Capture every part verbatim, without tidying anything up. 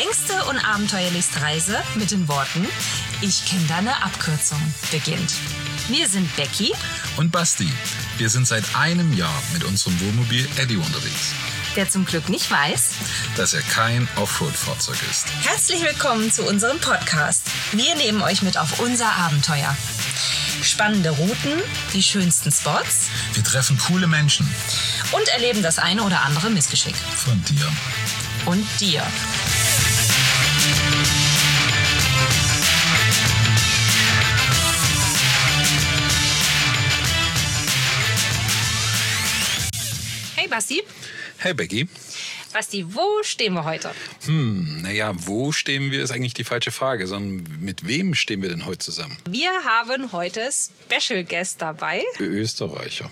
längste und abenteuerlichste Reise mit den Worten Ich kenne deine Abkürzung beginnt. Wir sind Becky und Basti. Wir sind seit einem Jahr mit unserem Wohnmobil Eddie unterwegs, der zum Glück nicht weiß, dass er kein Offroad-Fahrzeug ist. Herzlich willkommen zu unserem Podcast. Wir nehmen euch mit auf unser Abenteuer. Spannende Routen, die schönsten Spots. Wir treffen coole Menschen. Und erleben das eine oder andere Missgeschick. Von dir. Und dir. Hey Basti. Hey Becky. Basti, wo stehen wir heute? Hm, naja, wo stehen wir, ist eigentlich die falsche Frage, sondern mit wem stehen wir denn heute zusammen? Wir haben heute Special Guest dabei. Österreicher.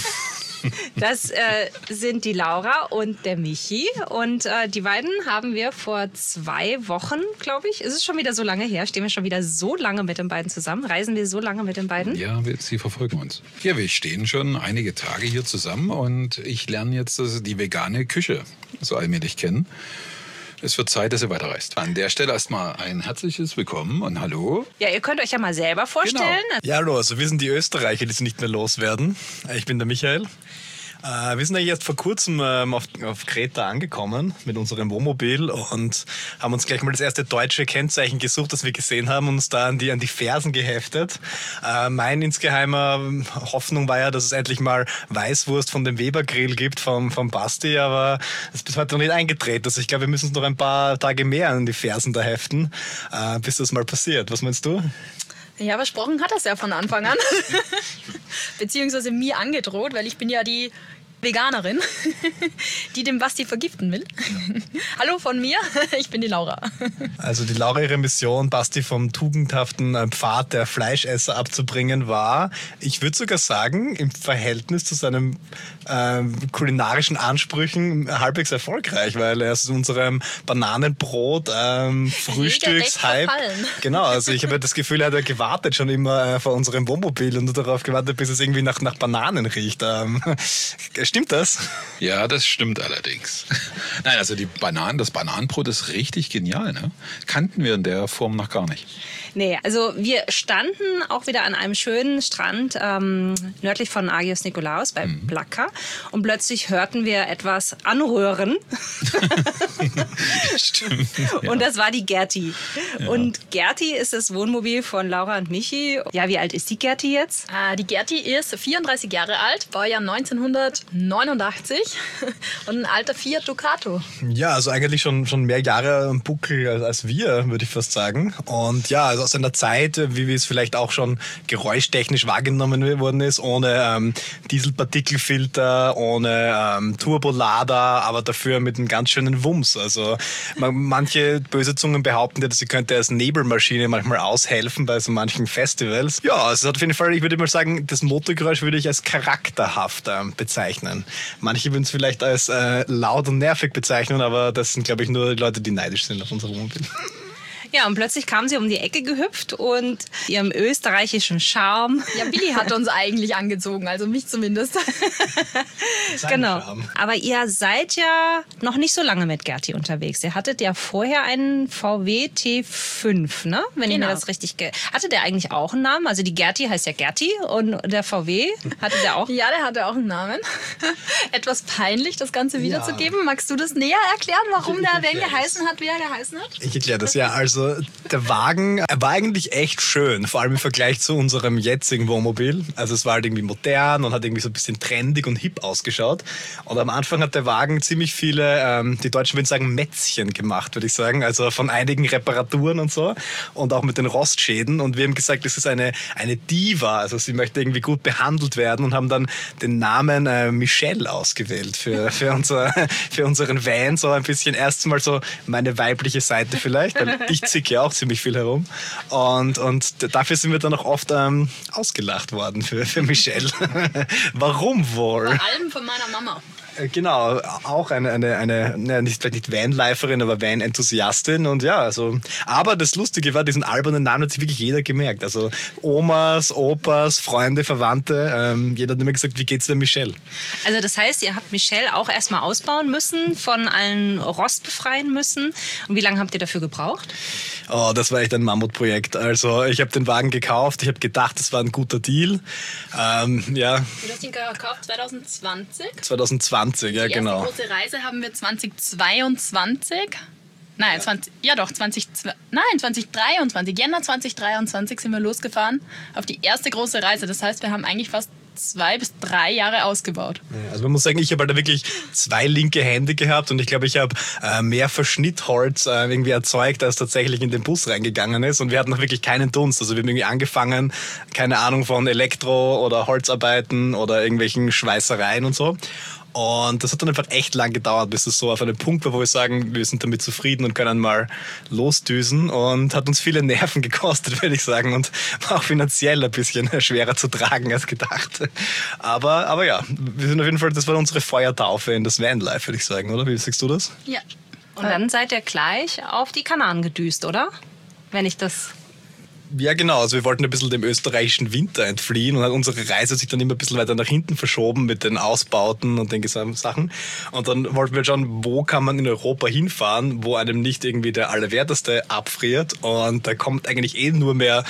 Das äh, sind die Laura und der Michi. Und äh, die beiden haben wir vor zwei Wochen, glaube ich, ist es schon wieder so lange her, stehen wir schon wieder so lange mit den beiden zusammen, reisen wir so lange mit den beiden? Ja, wir, sie verfolgen uns. Ja, wir stehen schon einige Tage hier zusammen und ich lerne jetzt die vegane Küche so allmählich kennen. Es wird Zeit, dass ihr weiterreist. An der Stelle erstmal ein herzliches Willkommen und hallo. Ja, ihr könnt euch ja mal selber vorstellen. Genau. Ja, hallo, also wir sind die Österreicher, die sie nicht mehr loswerden. Ich bin der Michael. Äh, wir sind eigentlich erst vor kurzem ähm, auf, auf Kreta angekommen mit unserem Wohnmobil und haben uns gleich mal das erste deutsche Kennzeichen gesucht, das wir gesehen haben und uns da an die, an die Fersen geheftet. Äh, mein insgeheimer Hoffnung war ja, dass es endlich mal Weißwurst von dem Weber-Grill gibt vom, vom Basti, aber das ist bis heute noch nicht eingetreten. Also ich glaube, wir müssen uns noch ein paar Tage mehr an die Fersen da heften, äh, bis das mal passiert. Was meinst du? Ja, versprochen hat er es ja von Anfang an. Beziehungsweise mir angedroht, weil ich bin ja die Veganerin, die den Basti vergiften will. Hallo von mir, ich bin die Laura. Also die Laura, ihre Mission, Basti vom tugendhaften Pfad der Fleischesser abzubringen, war, ich würde sogar sagen, im Verhältnis zu seinen äh, kulinarischen Ansprüchen halbwegs erfolgreich, weil er ist in unserem Bananenbrot ähm, Frühstückshype. Genau, also ich habe das Gefühl, er hat gewartet schon immer äh, vor unserem Wohnmobil und nur darauf gewartet, bis es irgendwie nach, nach Bananen riecht. Ähm, Stimmt das? Ja, das stimmt allerdings. Nein, also die Bananen, das Bananenbrot ist richtig genial, ne? Kannten wir in der Form noch gar nicht. Nee, also wir standen auch wieder an einem schönen Strand ähm, nördlich von Agios Nikolaos bei mhm. Plaka und plötzlich hörten wir etwas anrühren. Stimmt. Ja. Und das war die Gerti. Ja. Und Gerti ist das Wohnmobil von Laura und Michi. Ja, wie alt ist die Gerti jetzt? Äh, die Gerti ist vierunddreißig Jahre alt, Baujahr neunzehnhundertneunundachtzig und ein alter Fiat Ducato. Ja, also eigentlich schon, schon mehr Jahre am Buckel als, als wir, würde ich fast sagen. Und ja, also aus einer Zeit, wie wie es vielleicht auch schon geräuschtechnisch wahrgenommen worden ist, ohne ähm, Dieselpartikelfilter, ohne ähm, Turbolader, aber dafür mit einem ganz schönen Wumms. Also man, manche böse Zungen behaupten ja, dass sie könnte als Nebelmaschine manchmal aushelfen bei so manchen Festivals. Ja, also es hat auf jeden Fall, ich würde mal sagen, das Motorgeräusch würde ich als charakterhaft ähm, bezeichnen. Manche würden es vielleicht als äh, laut und nervig bezeichnen, aber das sind, glaube ich, nur die Leute, die neidisch sind auf unser Wohnmobil. Ja, und plötzlich kam sie um die Ecke gehüpft und ihrem österreichischen Charme. Ja, Billy hat uns eigentlich angezogen, also mich zumindest. Genau. Aber ihr seid ja noch nicht so lange mit Gerti unterwegs. Ihr hattet ja vorher einen V W T fünf, ne? Wenn genau. ich mir das richtig... Ge- hatte der eigentlich auch einen Namen? Also die Gerti heißt ja Gerti und der V W, hatte der auch... Ja, der hatte auch einen Namen. Etwas peinlich, das Ganze wiederzugeben. Ja. Magst du das näher erklären, warum ich, der wen geheißen hat, wie er geheißen hat? Ich erkläre das, ja. Also der Wagen er war eigentlich echt schön, vor allem im Vergleich zu unserem jetzigen Wohnmobil. Also es war halt irgendwie modern und hat irgendwie so ein bisschen trendig und hip ausgeschaut. Und am Anfang hat der Wagen ziemlich viele, ähm, die Deutschen würden sagen, Mätzchen gemacht, würde ich sagen. Also von einigen Reparaturen und so und auch mit den Rostschäden. Und wir haben gesagt, das ist eine, eine Diva, also sie möchte irgendwie gut behandelt werden und haben dann den Namen äh, Michelle ausgewählt für, für, unser, für unseren Van. So ein bisschen erstmal so meine weibliche Seite vielleicht, weil ich zicke ja auch ziemlich viel herum. Und, und dafür sind wir dann auch oft ähm, ausgelacht worden für, für Michelle. Warum wohl? Vor allem von meiner Mama. Genau, auch eine, eine, eine, eine nicht, vielleicht nicht Vanliferin, aber Van-Enthusiastin. Und ja, also, aber das Lustige war, diesen albernen Namen hat sich wirklich jeder gemerkt. Also Omas, Opas, Freunde, Verwandte, ähm, jeder hat immer gesagt, wie geht's der Michelle? Also das heißt, ihr habt Michelle auch erstmal ausbauen müssen, von allen Rost befreien müssen. Und wie lange habt ihr dafür gebraucht? Oh, das war echt ein Mammutprojekt. Also ich habe den Wagen gekauft, ich habe gedacht, das war ein guter Deal. Ähm, ja. Du hast ihn gekauft zwanzig zwanzig? zwanzig zwanzig, ja, die genau. Die erste große Reise haben wir zwanzig zweiundzwanzig. Nein, ja. zwanzig, ja doch, zwanzig, nein, zwanzig dreiundzwanzig. Jänner zwanzig dreiundzwanzig sind wir losgefahren auf die erste große Reise. Das heißt, wir haben eigentlich fast zwei bis drei Jahre ausgebaut. Ja, also man muss sagen, ich habe halt da wirklich zwei linke Hände gehabt und ich glaube, ich habe äh, mehr Verschnittholz äh, irgendwie erzeugt, als tatsächlich in den Bus reingegangen ist, und wir hatten noch wirklich keinen Dunst. Also wir haben irgendwie angefangen, keine Ahnung von Elektro- oder Holzarbeiten oder irgendwelchen Schweißereien und so. Und das hat dann einfach echt lang gedauert, bis es so auf einen Punkt war, wo wir sagen, wir sind damit zufrieden und können mal losdüsen, und hat uns viele Nerven gekostet, würde ich sagen, und war auch finanziell ein bisschen schwerer zu tragen als gedacht. Aber, aber ja, wir sind auf jeden Fall, das war unsere Feuertaufe in das Vanlife, würde ich sagen, oder? Wie sagst du das? Ja. Und dann seid ihr gleich auf die Kanaren gedüst, oder? Wenn ich das... Ja, genau. Also wir wollten ein bisschen dem österreichischen Winter entfliehen, und hat unsere Reise sich dann immer ein bisschen weiter nach hinten verschoben mit den Ausbauten und den gesamten Sachen. Und dann wollten wir schauen, wo kann man in Europa hinfahren, wo einem nicht irgendwie der Allerwerteste abfriert. Und da kommt eigentlich eh nur mehr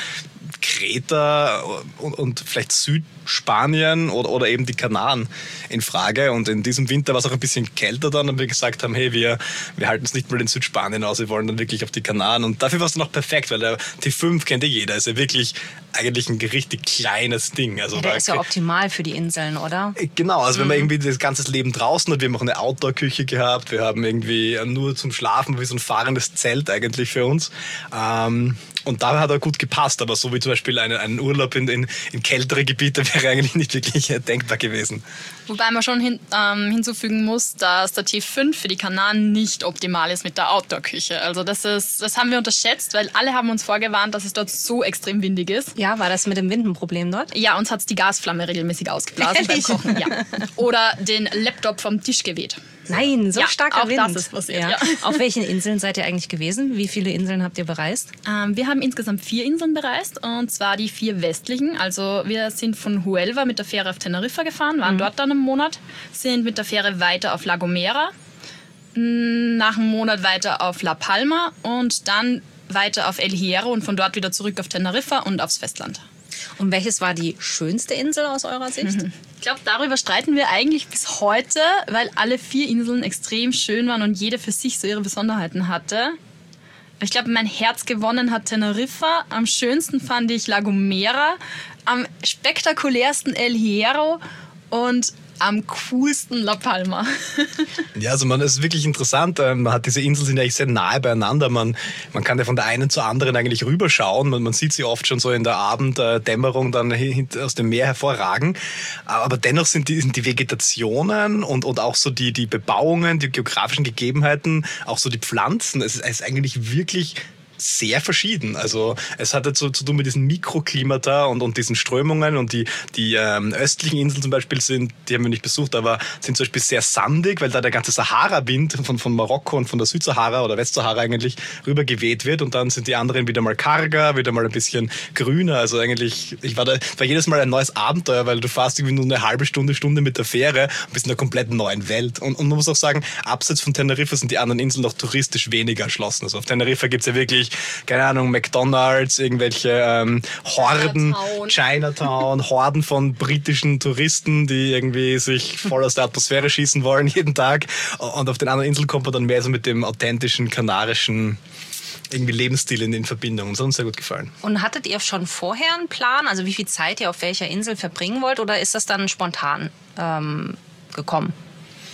Kreta und, und vielleicht Südspanien oder, oder eben die Kanaren in Frage. Und in diesem Winter war es auch ein bisschen kälter dann, und wir gesagt haben, hey, wir, wir halten es nicht mal in Südspanien aus, wir wollen dann wirklich auf die Kanaren. Und dafür war es dann auch perfekt, weil der T fünf kennt ja jeder, ist ja wirklich eigentlich ein richtig kleines Ding. Also ja, der ist ja optimal für die Inseln, oder? Genau, also mhm. wenn man irgendwie das ganze Leben draußen hat, wir haben auch eine Outdoor-Küche gehabt, wir haben irgendwie nur zum Schlafen wie so ein fahrendes Zelt eigentlich für uns. Ähm, Und da hat er gut gepasst, aber so wie zum Beispiel einen, einen Urlaub in, in, in kältere Gebiete wäre eigentlich nicht wirklich denkbar gewesen. Wobei man schon hin, ähm, hinzufügen muss, dass der T fünf für die Kanaren nicht optimal ist mit der Outdoor-Küche. Also das, ist, das haben wir unterschätzt, weil alle haben uns vorgewarnt, dass es dort so extrem windig ist. Ja, war das mit dem Wind ein Problem dort? Ja, uns hat es die Gasflamme regelmäßig ausgeblasen beim Kochen. Ja. Oder den Laptop vom Tisch geweht. Nein, so ja, starker auch Wind. Das ist passiert, ja. Ja. Auf welchen Inseln seid ihr eigentlich gewesen? Wie viele Inseln habt ihr bereist? Ähm, wir haben insgesamt vier Inseln bereist, und zwar die vier westlichen. Also wir sind von Huelva mit der Fähre auf Teneriffa gefahren, waren mhm. dort dann einen Monat, sind mit der Fähre weiter auf La Gomera, nach einem Monat weiter auf La Palma und dann weiter auf El Hierro und von dort wieder zurück auf Teneriffa und aufs Festland. Und welches war die schönste Insel aus eurer Sicht? Mhm. Ich glaube, darüber streiten wir eigentlich bis heute, weil alle vier Inseln extrem schön waren und jede für sich so ihre Besonderheiten hatte. Ich glaube, mein Herz gewonnen hat Teneriffa. Am schönsten fand ich La Gomera, am spektakulärsten El Hierro und am coolsten La Palma. Ja, also man, das ist wirklich interessant. Man hat diese Inseln sind eigentlich sehr nahe beieinander. Man, man kann ja von der einen zur anderen eigentlich rüberschauen. Man, man sieht sie oft schon so in der Abenddämmerung dann aus dem Meer hervorragen. Aber dennoch sind die, sind die Vegetationen und, und auch so die, die Bebauungen, die geografischen Gegebenheiten, auch so die Pflanzen, es ist, es ist eigentlich wirklich sehr verschieden. Also es hatte zu, zu tun mit diesen Mikroklimata und, und diesen Strömungen, und die, die ähm, östlichen Inseln zum Beispiel sind, die haben wir nicht besucht, aber sind zum Beispiel sehr sandig, weil da der ganze Sahara-Wind von, von Marokko und von der Südsahara oder Westsahara eigentlich rüber geweht wird, und dann sind die anderen wieder mal karger, wieder mal ein bisschen grüner. Also eigentlich, ich war da, war jedes Mal ein neues Abenteuer, weil du fährst irgendwie nur eine halbe Stunde, Stunde mit der Fähre und bist in einer komplett neuen Welt. Und, und man muss auch sagen, abseits von Teneriffa sind die anderen Inseln noch touristisch weniger erschlossen. Also auf Teneriffa gibt's ja wirklich, keine Ahnung, McDonalds, irgendwelche ähm, Horden, Chinatown. Chinatown, Horden von britischen Touristen, die irgendwie sich voll aus der Atmosphäre schießen wollen jeden Tag. Und auf den anderen Inseln kommt man dann mehr so mit dem authentischen kanarischen irgendwie Lebensstil in, in Verbindung. Und das hat uns sehr gut gefallen. Und hattet ihr schon vorher einen Plan, also wie viel Zeit ihr auf welcher Insel verbringen wollt, oder ist das dann spontan ähm, gekommen?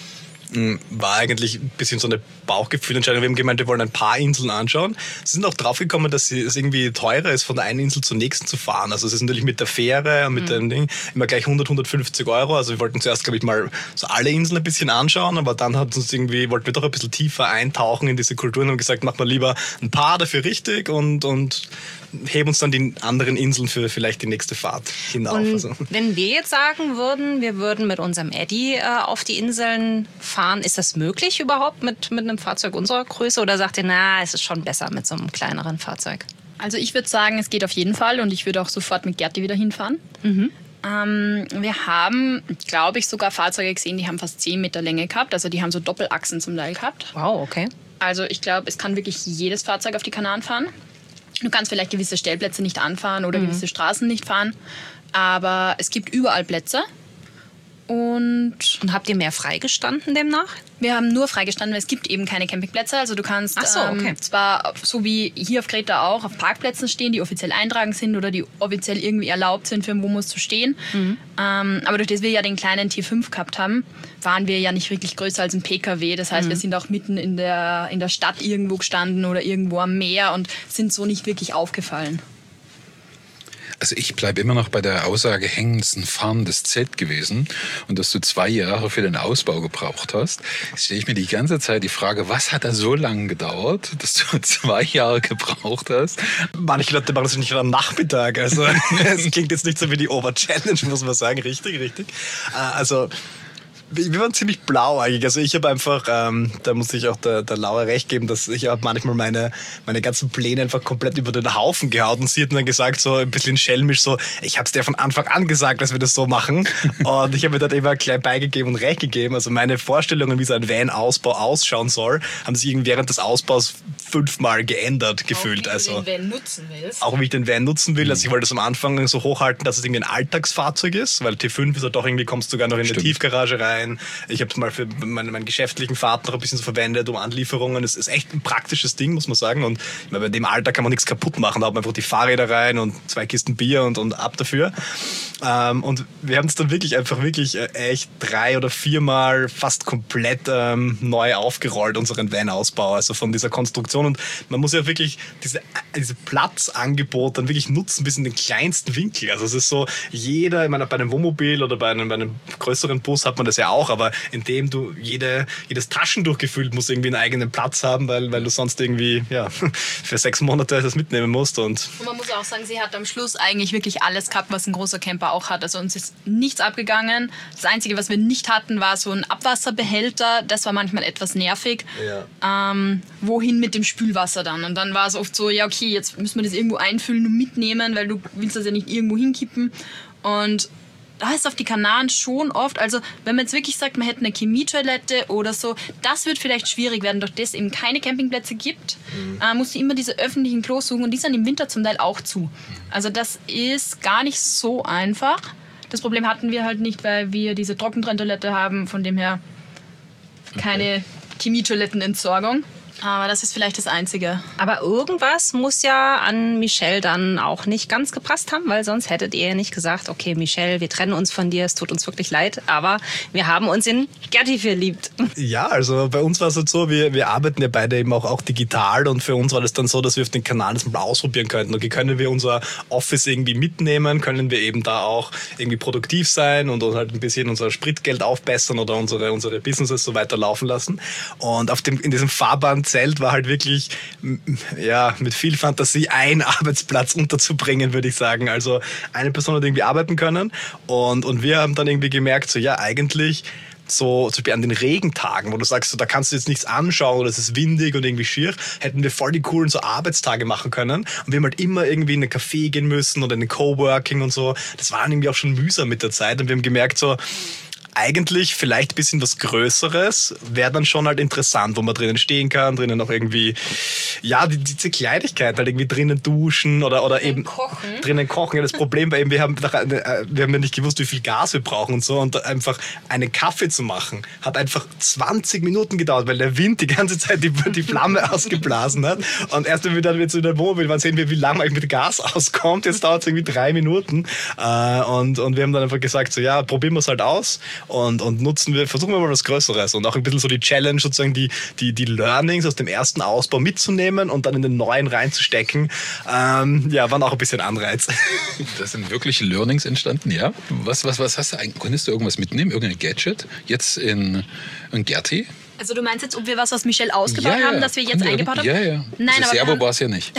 war eigentlich ein bisschen so eine Bauchgefühlentscheidung. Wir haben gemeint, wir wollen ein paar Inseln anschauen. Sie sind auch draufgekommen, dass es irgendwie teurer ist, von der einen Insel zur nächsten zu fahren. Also es ist natürlich mit der Fähre und mit mhm. dem Ding immer gleich hundert, hundertfünfzig Euro. Also wir wollten zuerst, glaube ich, mal so alle Inseln ein bisschen anschauen, aber dann hat uns irgendwie, wollten wir doch ein bisschen tiefer eintauchen in diese Kulturen und haben gesagt, machen wir lieber ein paar dafür richtig und, und heben uns dann die anderen Inseln für vielleicht die nächste Fahrt hinauf. Und also. Wenn wir jetzt sagen würden, wir würden mit unserem Eddy äh, auf die Inseln fahren, ist das möglich überhaupt mit, mit einem Fahrzeug unserer Größe oder sagt ihr, na, es ist schon besser mit so einem kleineren Fahrzeug? Also ich würde sagen, es geht auf jeden Fall und ich würde auch sofort mit Gerti wieder hinfahren. Mhm. Ähm, wir haben, glaube ich, sogar Fahrzeuge gesehen, die haben fast zehn Meter Länge gehabt, also die haben so Doppelachsen zum Teil gehabt. Wow, okay. Also ich glaube, es kann wirklich jedes Fahrzeug auf die Kanaren fahren. Du kannst vielleicht gewisse Stellplätze nicht anfahren oder mhm. gewisse Straßen nicht fahren, aber es gibt überall Plätze. Und, und habt ihr mehr freigestanden demnach? Wir haben nur freigestanden, weil es gibt eben keine Campingplätze. Also du kannst Ach so, okay. ähm, zwar, so wie hier auf Kreta auch, auf Parkplätzen stehen, die offiziell eintragen sind oder die offiziell irgendwie erlaubt sind, für ein Wohnmobil zu stehen. Mhm. Ähm, aber durch das wir ja den kleinen T fünf gehabt haben, waren wir ja nicht wirklich größer als ein P K W. Das heißt, mhm. wir sind auch mitten in der, in der Stadt irgendwo gestanden oder irgendwo am Meer und sind so nicht wirklich aufgefallen. Also ich bleibe immer noch bei der Aussage hängen, es ist ein fahrendes Zelt gewesen und dass du zwei Jahre für den Ausbau gebraucht hast. Jetzt stelle ich mir die ganze Zeit die Frage, was hat da so lange gedauert, dass du zwei Jahre gebraucht hast? Manche Leute machen das nicht am Nachmittag. Also es klingt jetzt nicht so wie die Ober-Challenge, muss man sagen. Richtig, richtig. Also wir waren ziemlich blau eigentlich. Also ich habe einfach, ähm, da muss ich auch der, der Laura recht geben, dass ich habe manchmal meine, meine ganzen Pläne einfach komplett über den Haufen gehauen und sie hat dann gesagt, so ein bisschen schelmisch, so, ich habe es dir von Anfang an gesagt, dass wir das so machen und ich habe mir dann immer gleich beigegeben und recht gegeben. Also meine Vorstellungen, wie so ein Van-Ausbau ausschauen soll, haben sich während des Ausbaus fünfmal geändert gefühlt. Auch wie also, du den Van nutzen willst. Auch wie ich den Van nutzen will. Also ich wollte das am Anfang so hochhalten, dass es irgendwie ein Alltagsfahrzeug ist, weil T fünf ist ja doch irgendwie, kommst du sogar noch in Stimmt. eine Tiefgarage rein. Ich habe es mal für meine, meine geschäftlichen Fahrten noch ein bisschen so verwendet, um Anlieferungen. Es ist echt ein praktisches Ding, muss man sagen. Und ich meine, bei dem Alter kann man nichts kaputt machen. Da hat man einfach die Fahrräder rein und zwei Kisten Bier und, und ab dafür. Ähm, und wir haben es dann wirklich einfach wirklich echt drei oder viermal fast komplett ähm, neu aufgerollt, unseren Van-Ausbau. Also von dieser Konstruktion. Und man muss ja wirklich diese, diese Platzangebot dann wirklich nutzen bis in den kleinsten Winkel. Also es ist so, jeder, ich meine, bei einem Wohnmobil oder bei einem, bei einem größeren Bus hat man das ja auch, aber indem du jede, jedes Taschentuch gefühlt muss irgendwie einen eigenen Platz haben, weil, weil du sonst irgendwie ja, für sechs Monate das mitnehmen musst. Und, und man muss auch sagen, sie hat am Schluss eigentlich wirklich alles gehabt, was ein großer Camper auch hat. Also uns ist nichts abgegangen. Das Einzige, was wir nicht hatten, war so ein Abwasserbehälter. Das war manchmal etwas nervig. Ja. Ähm, wohin mit dem Spülwasser dann? Und dann war es oft so, ja okay, jetzt müssen wir das irgendwo einfüllen und mitnehmen, weil du willst das ja nicht irgendwo hinkippen. Und da ist auf die Kanaren schon oft, also wenn man jetzt wirklich sagt, man hätte eine Chemietoilette oder so, das wird vielleicht schwierig werden, durch das es eben keine Campingplätze gibt, mhm. äh, musst du immer diese öffentlichen Klos suchen und die sind im Winter zum Teil auch zu. Also das ist gar nicht so einfach. Das Problem hatten wir halt nicht, weil wir diese Trockentrenntoilette haben, von dem her keine okay. Chemietoilettenentsorgung. Aber das ist vielleicht das Einzige. Aber irgendwas muss ja an Michelle dann auch nicht ganz gepasst haben, weil sonst hättet ihr ja nicht gesagt, okay, Michelle, wir trennen uns von dir, es tut uns wirklich leid, aber wir haben uns in Gerti verliebt. Ja, also bei uns war es halt so, wir, wir arbeiten ja beide eben auch, auch digital und für uns war das dann so, dass wir auf den Kanal das mal ausprobieren könnten. Okay, können wir unser Office irgendwie mitnehmen, können wir eben da auch irgendwie produktiv sein und halt ein bisschen unser Spritgeld aufbessern oder unsere, unsere Businesses so weiter laufen lassen. Und auf dem, in diesem Fahrbahn Zelt war halt wirklich ja, mit viel Fantasie ein Arbeitsplatz unterzubringen, würde ich sagen. Also eine Person hat irgendwie arbeiten können und, und wir haben dann irgendwie gemerkt, so ja, eigentlich so zum Beispiel an den Regentagen, wo du sagst, so, da kannst du jetzt nichts anschauen oder es ist windig und irgendwie schier, hätten wir voll die coolen so Arbeitstage machen können. Und wir haben halt immer irgendwie in einen Café gehen müssen oder in den Coworking und so. Das war irgendwie auch schon mühsam mit der Zeit und wir haben gemerkt, so eigentlich vielleicht ein bisschen was Größeres wäre dann schon halt interessant, wo man drinnen stehen kann, drinnen auch irgendwie, ja, die, diese Kleinigkeit, halt irgendwie drinnen duschen oder, oder eben kochen. drinnen kochen. Ja, das Problem war eben, wir haben, wir haben ja nicht gewusst, wie viel Gas wir brauchen und so und einfach einen Kaffee zu machen, hat einfach zwanzig Minuten gedauert, weil der Wind die ganze Zeit die, die Flamme ausgeblasen hat und erst wenn wir dann wieder in der Wohnmobil waren, sehen wir, wie lange eigentlich mit Gas auskommt. Jetzt dauert es irgendwie drei Minuten äh, und, und wir haben dann einfach gesagt, so ja, probieren wir es halt aus. und, und nutzen wir, versuchen wir mal was Größeres und auch ein bisschen so die Challenge, sozusagen die, die, die Learnings aus dem ersten Ausbau mitzunehmen und dann in den neuen reinzustecken. Ähm, ja, waren auch ein bisschen Anreiz. Das sind wirklich Learnings entstanden, ja? Was, was, was hast du eigentlich? Konntest du irgendwas mitnehmen? Irgendein Gadget? Jetzt in, in Gerti? Also du meinst jetzt, ob wir was aus Michelle ausgebaut ja, ja. haben, das wir jetzt eingebaut haben? Ja, ja. Nein, also aber Servo war es ja nicht.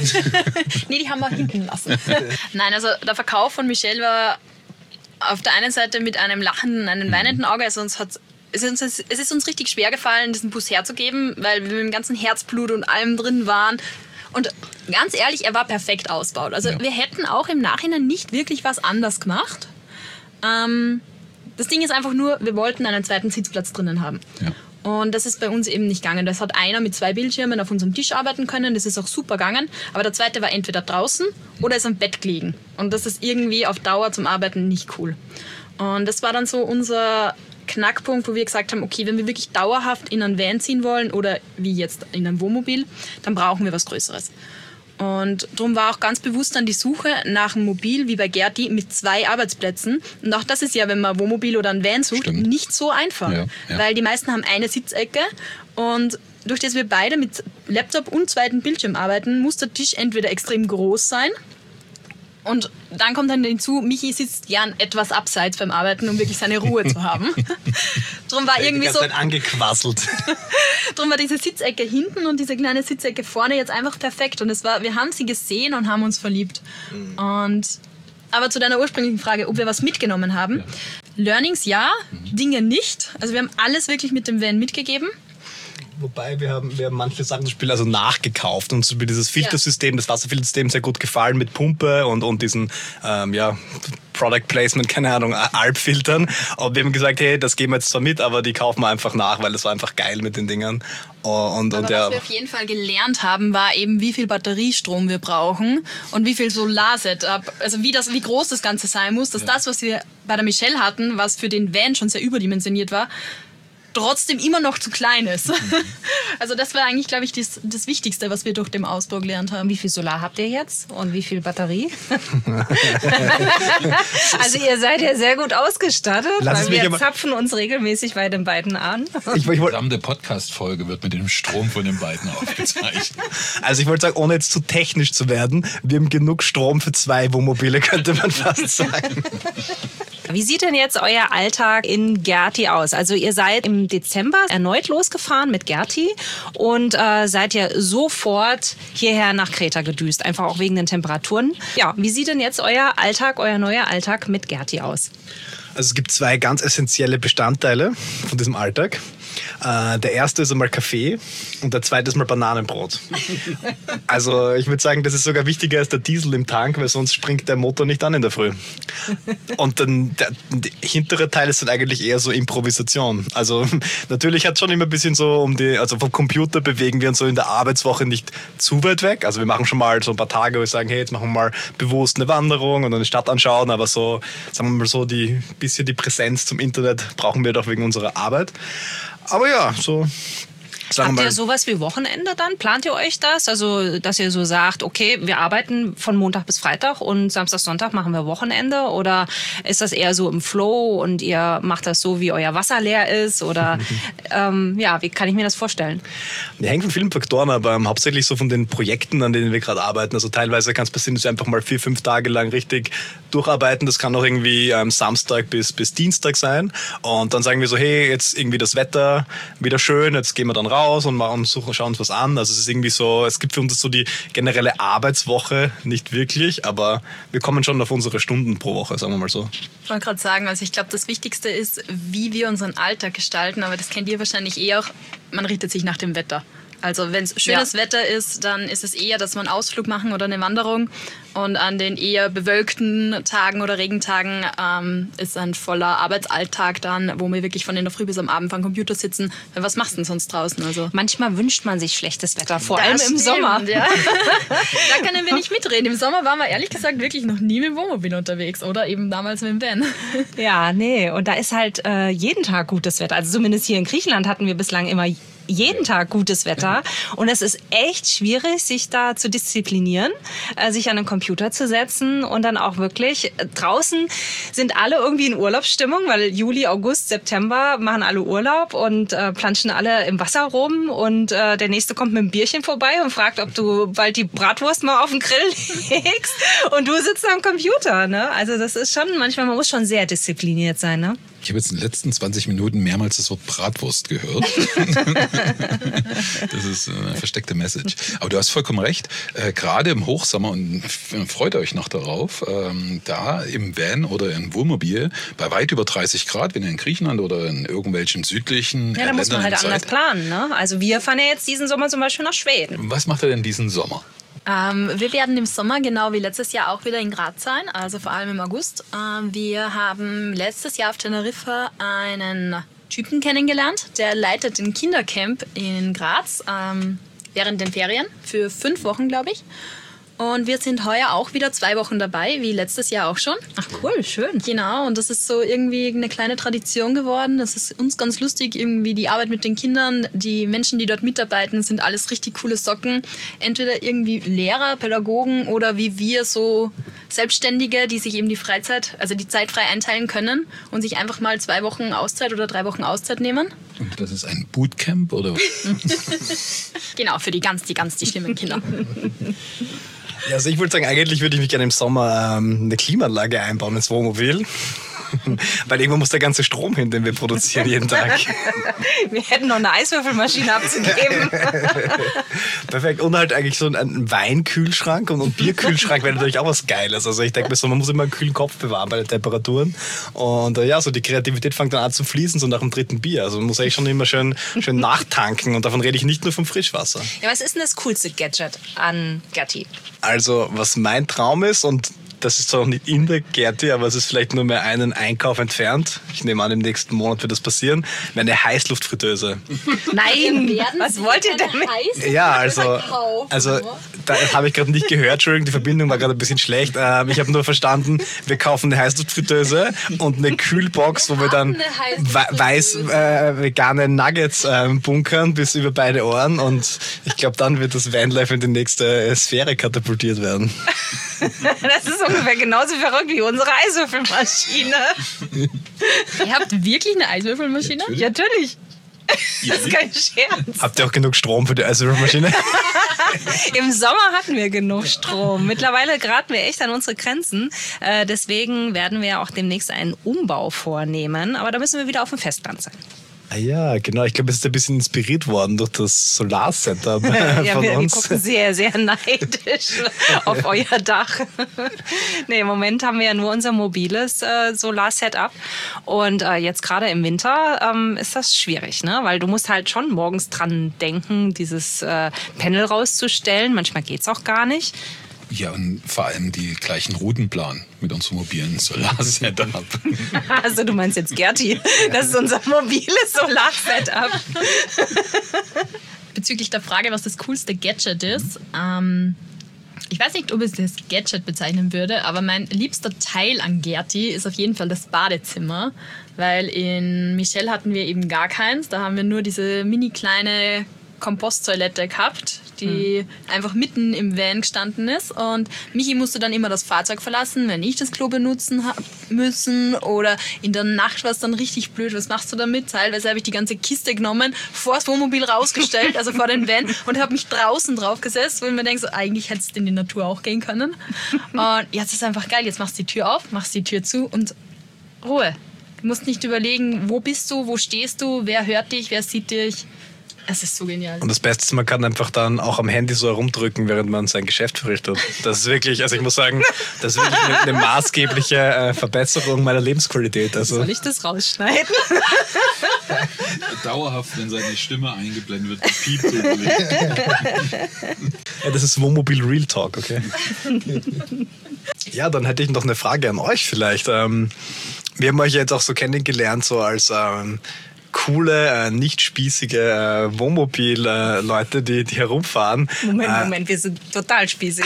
Nee, die haben wir hinten lassen. Nein, also der Verkauf von Michelle war auf der einen Seite mit einem lachenden, einem weinenden Auge. Also uns hat, es, ist uns, es ist uns richtig schwer gefallen, diesen Bus herzugeben, weil wir mit dem ganzen Herzblut und allem drin waren. Und ganz ehrlich, er war perfekt ausgebaut. Also ja. wir hätten auch im Nachhinein nicht wirklich was anders gemacht. Ähm, das Ding ist einfach nur, wir wollten einen zweiten Sitzplatz drinnen haben. Ja. Und das ist bei uns eben nicht gegangen. Das hat einer mit zwei Bildschirmen auf unserem Tisch arbeiten können. Das ist auch super gegangen. Aber der zweite war entweder draußen oder ist am Bett gelegen. Und das ist irgendwie auf Dauer zum Arbeiten nicht cool. Und das war dann so unser Knackpunkt, wo wir gesagt haben, okay, wenn wir wirklich dauerhaft in einen Van ziehen wollen oder wie jetzt in ein Wohnmobil, dann brauchen wir was Größeres. Und darum war auch ganz bewusst dann die Suche nach einem Mobil, wie bei Gerti, mit zwei Arbeitsplätzen. Und auch das ist ja, wenn man ein Wohnmobil oder ein Van sucht, Stimmt. nicht so einfach. Ja, ja. Weil die meisten haben eine Sitzecke und durch das wir beide mit Laptop und zweiten Bildschirm arbeiten, muss der Tisch entweder extrem groß sein. Und dann kommt dann hinzu, Michi sitzt gern etwas abseits beim Arbeiten, um wirklich seine Ruhe zu haben. Drum war irgendwie so angequasselt. Drum war diese Sitzecke hinten und diese kleine Sitzecke vorne jetzt einfach perfekt. Und es war, wir haben sie gesehen und haben uns verliebt. Mhm. Und aber zu deiner ursprünglichen Frage, ob wir was mitgenommen haben. Ja. Learnings ja, mhm. Dinge nicht. Also wir haben alles wirklich mit dem Van mitgegeben. Wobei wir haben, wir haben manche Sachen zum Beispiel also nachgekauft und zum Beispiel dieses Filtersystem, ja. das Wasserfiltersystem sehr gut gefallen mit Pumpe und, und diesen ähm, ja, Product Placement, keine Ahnung, Alpfiltern. Und wir haben gesagt, hey, das geben wir jetzt zwar mit, aber die kaufen wir einfach nach, weil das war einfach geil mit den Dingern. Und, und, aber ja. was wir auf jeden Fall gelernt haben, war eben, wie viel Batteriestrom wir brauchen und wie viel Solar-Setup, also wie, das, wie groß das Ganze sein muss, dass ja. das, was wir bei der Michelle hatten, was für den Van schon sehr überdimensioniert war, trotzdem immer noch zu klein ist. Also das war eigentlich, glaube ich, das, das Wichtigste, was wir durch den Ausbau gelernt haben. Wie viel Solar habt ihr jetzt und wie viel Batterie? Also ihr seid ja sehr gut ausgestattet, Lass weil wir zapfen uns regelmäßig bei den beiden an. Ich, ich die gesamte Podcast-Folge wird mit dem Strom von den beiden aufgezeichnet. Also ich wollte sagen, ohne jetzt zu technisch zu werden, wir haben genug Strom für zwei Wohnmobile, könnte man fast sagen. Wie sieht denn jetzt euer Alltag in Gerti aus? Also ihr seid im Dezember erneut losgefahren mit Gerti und äh, seid ja sofort hierher nach Kreta gedüst, einfach auch wegen den Temperaturen. Ja, wie sieht denn jetzt euer Alltag, euer neuer Alltag mit Gerti aus? Also es gibt zwei ganz essentielle Bestandteile von diesem Alltag. Äh, der erste ist einmal Kaffee und der zweite ist mal Bananenbrot. Also ich würde sagen, das ist sogar wichtiger als der Diesel im Tank, weil sonst springt der Motor nicht an in der Früh. Und dann der, der hintere Teil ist dann eigentlich eher so Improvisation. Also natürlich hat es schon immer ein bisschen so um die, also vom Computer bewegen wir uns so in der Arbeitswoche nicht zu weit weg. Also wir machen schon mal so ein paar Tage, wo wir sagen, hey, jetzt machen wir mal bewusst eine Wanderung und eine Stadt anschauen, aber so, sagen wir mal so, die bisschen die Präsenz zum Internet brauchen wir doch wegen unserer Arbeit. Aber ja, so... Habt ihr sowas wie Wochenende dann? Plant ihr euch das? Also, dass ihr so sagt, okay, wir arbeiten von Montag bis Freitag und Samstag, Sonntag machen wir Wochenende? Oder ist das eher so im Flow und ihr macht das so, wie euer Wasser leer ist? Oder ähm, ja, wie kann ich mir das vorstellen? Ja, hängt von vielen Faktoren, aber ähm, hauptsächlich so von den Projekten, an denen wir gerade arbeiten. Also teilweise kann es passieren, dass wir einfach mal vier, fünf Tage lang richtig durcharbeiten. Das kann auch irgendwie ähm, Samstag bis, bis Dienstag sein. Und dann sagen wir so, hey, jetzt irgendwie das Wetter wieder schön, jetzt gehen wir dann raus und machen, suchen, schauen uns was an. Also es ist irgendwie so, es gibt für uns so die generelle Arbeitswoche nicht wirklich, aber wir kommen schon auf unsere Stunden pro Woche, sagen wir mal so. Ich wollte gerade sagen, also ich glaube, das Wichtigste ist, wie wir unseren Alltag gestalten, aber das kennt ihr wahrscheinlich eh auch, man richtet sich nach dem Wetter. Also wenn es schönes ja. Wetter ist, dann ist es eher, dass wir einen Ausflug machen oder eine Wanderung. Und an den eher bewölkten Tagen oder Regentagen ähm, ist ein voller Arbeitsalltag dann, wo wir wirklich von in der Früh bis am Abend am Computer sitzen. Was machst du denn sonst draußen? Also manchmal wünscht man sich schlechtes Wetter, vor allem im stimmt, Sommer. Ja. Da können wir nicht mitreden. Im Sommer waren wir ehrlich gesagt wirklich noch nie mit dem Wohnmobil unterwegs oder eben damals mit dem Van. Ja, nee. Und da ist halt äh, jeden Tag gutes Wetter. Also zumindest hier in Griechenland hatten wir bislang immer jeden Tag gutes Wetter. Und es ist echt schwierig, sich da zu disziplinieren, äh, sich an den Computer zu setzen und dann auch wirklich, äh, draußen sind alle irgendwie in Urlaubsstimmung, weil Juli, August, September machen alle Urlaub und äh, planschen alle im Wasser rum und äh, der Nächste kommt mit einem Bierchen vorbei und fragt, ob du bald die Bratwurst mal auf den Grill legst und du sitzt am Computer. Ne? Also das ist schon, manchmal, man muss schon sehr diszipliniert sein. Ne? Ich habe jetzt in den letzten zwanzig Minuten mehrmals das Wort Bratwurst gehört. Das ist eine versteckte Message. Aber du hast vollkommen recht. Äh, gerade im Hochsommer, und freut euch noch darauf, ähm, da im Van oder im Wohnmobil bei weit über dreißig Grad, wenn ihr in Griechenland oder in irgendwelchen südlichen Ja, da muss man halt anders planen. Ne? Also wir fahren ja jetzt diesen Sommer zum Beispiel nach Schweden. Was macht er denn diesen Sommer? Ähm, wir werden im Sommer, genau wie letztes Jahr, auch wieder in Graz sein, also vor allem im August. Ähm, wir haben letztes Jahr auf Teneriffa einen Typen kennengelernt, der leitet ein Kindercamp in Graz ähm, während den Ferien für fünf Wochen, glaube ich. Und wir sind heuer auch wieder zwei Wochen dabei, wie letztes Jahr auch schon. Ach cool, schön. Genau, und das ist so irgendwie eine kleine Tradition geworden. Das ist uns ganz lustig, irgendwie die Arbeit mit den Kindern. Die Menschen, die dort mitarbeiten, sind alles richtig coole Socken. Entweder irgendwie Lehrer, Pädagogen oder wie wir so Selbstständige, die sich eben die Freizeit, also die Zeit frei einteilen können und sich einfach mal zwei Wochen Auszeit oder drei Wochen Auszeit nehmen. Und das ist ein Bootcamp, oder? Genau, für die ganz, die ganz, die schlimmen Kinder. Ja, also ich würde sagen, eigentlich würde ich mich gerne im Sommer ähm, eine Klimaanlage einbauen ins Wohnmobil. Weil irgendwo muss der ganze Strom hin, den wir produzieren jeden Tag. Wir hätten noch eine Eiswürfelmaschine abzugeben. Perfekt. Und halt eigentlich so ein Weinkühlschrank und ein Bierkühlschrank wäre natürlich auch was Geiles. Also ich denke mir so, man muss immer einen kühlen Kopf bewahren bei den Temperaturen. Und äh, ja, so die Kreativität fängt dann an zu fließen, so nach dem dritten Bier. Also man muss eigentlich schon immer schön, schön nachtanken. Und davon rede ich nicht nur vom Frischwasser. Ja, was ist denn das coolste Gadget an Gerti? Also was mein Traum ist, und das ist zwar noch nicht in der Gerti, aber es ist vielleicht nur mehr einen Einkauf entfernt. Ich nehme an, im nächsten Monat wird das passieren. Eine Heißluftfritteuse. Nein, was wollt ihr damit? Ja, also, also da habe ich gerade nicht gehört. Entschuldigung, die Verbindung war gerade ein bisschen schlecht. Ähm, ich habe nur verstanden, wir kaufen eine Heißluftfritteuse und eine Kühlbox, wo wir dann weiß äh, vegane Nuggets ähm, bunkern bis über beide Ohren. Und ich glaube, dann wird das Vanlife in die nächste Sphäre katapultiert werden. Das ist ungefähr genauso verrückt wie unsere Eiswürfelmaschine. Ihr habt wirklich eine Eiswürfelmaschine? Ja, natürlich. Das ist kein Scherz. Habt ihr auch genug Strom für die Eiswürfelmaschine? Im Sommer hatten wir genug Strom. Mittlerweile geraten wir echt an unsere Grenzen. Äh, deswegen werden wir auch demnächst einen Umbau vornehmen. Aber da müssen wir wieder auf dem Festland sein. Ah ja, genau. Ich glaube, es ist ein bisschen inspiriert worden durch das Solar-Setup ja, von wir, uns. wir gucken sehr, sehr neidisch auf euer Dach. Nee, im Moment haben wir ja nur unser mobiles äh, Solar-Setup. Und äh, jetzt gerade im Winter ähm, ist das schwierig, ne? Weil du musst halt schon morgens dran denken, dieses äh, Panel rauszustellen. Manchmal geht's auch gar nicht. Ja, und vor allem die gleichen Routen planen mit unserem mobilen Solar-Setup. Also du meinst jetzt Gerti, das ist unser mobiles Solar-Setup. Bezüglich der Frage, was das coolste Gadget ist, ähm, ich weiß nicht, ob ich das Gadget bezeichnen würde, aber mein liebster Teil an Gerti ist auf jeden Fall das Badezimmer, weil in Michel hatten wir eben gar keins, da haben wir nur diese mini kleine Komposttoilette gehabt, die hm. einfach mitten im Van gestanden ist. Und Michi musste dann immer das Fahrzeug verlassen, wenn ich das Klo benutzen habe müssen. Oder in der Nacht war es dann richtig blöd. Was machst du damit? Teilweise habe ich die ganze Kiste genommen, vor das Wohnmobil rausgestellt, also vor den Van, und habe mich draußen drauf gesetzt, wo ich mir denke, so, eigentlich hättest du in die Natur auch gehen können. Und jetzt ist es einfach geil. Jetzt machst du die Tür auf, machst die Tür zu und Ruhe. Du musst nicht überlegen, wo bist du, wo stehst du, wer hört dich, wer sieht dich. Es ist so genial. Und das Beste ist, man kann einfach dann auch am Handy so herumdrücken, während man sein Geschäft verrichtet. Das ist wirklich, also ich muss sagen, das ist wirklich eine, eine maßgebliche äh, Verbesserung meiner Lebensqualität. Also soll ich das rausschneiden? Dauerhaft, wenn seine Stimme eingeblendet wird, piept so. Ja, das ist Wohnmobil Real Talk, okay? Ja, dann hätte ich noch eine Frage an euch vielleicht. Ähm, wir haben euch jetzt auch so kennengelernt, so als ähm, coole, äh, nicht spießige äh, Wohnmobil-Leute, die, die herumfahren. Moment, äh, Moment, wir sind total spießig.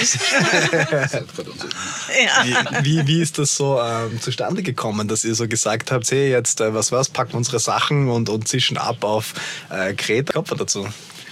ja. wie, wie, wie ist das so ähm, zustande gekommen, dass ihr so gesagt habt, hey, jetzt, äh, was war's, packen wir unsere Sachen und, und zischen ab auf äh, Kreta? Kommt man dazu?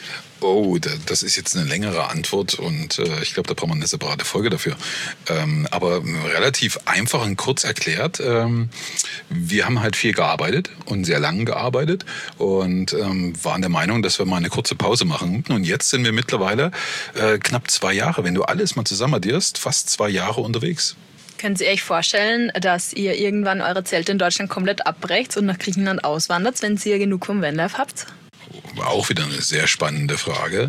Oh, das ist jetzt eine längere Antwort und äh, ich glaube, da braucht man eine separate Folge dafür. Ähm, aber relativ einfach und kurz erklärt, ähm, wir haben halt viel gearbeitet und sehr lang gearbeitet und ähm, waren der Meinung, dass wir mal eine kurze Pause machen. Und jetzt sind wir mittlerweile äh, knapp zwei Jahre, wenn du alles mal zusammen addierst, fast zwei Jahre unterwegs. Können Sie euch vorstellen, dass ihr irgendwann eure Zelte in Deutschland komplett abbrecht und nach Griechenland auswandert, wenn ihr genug vom Vanlife habt? Auch wieder eine sehr spannende Frage.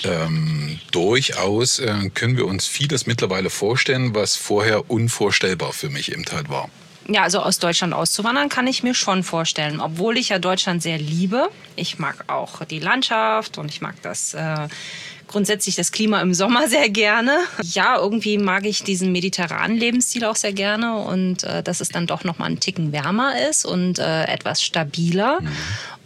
Ähm, durchaus äh, können wir uns vieles mittlerweile vorstellen, was vorher unvorstellbar für mich eben halt war. Ja, also aus Deutschland auszuwandern kann ich mir schon vorstellen, obwohl ich ja Deutschland sehr liebe. Ich mag auch die Landschaft und ich mag das äh, grundsätzlich das Klima im Sommer sehr gerne. Ja, irgendwie mag ich diesen mediterranen Lebensstil auch sehr gerne und äh, dass es dann doch noch mal einen Ticken wärmer ist und äh, etwas stabiler. Mhm.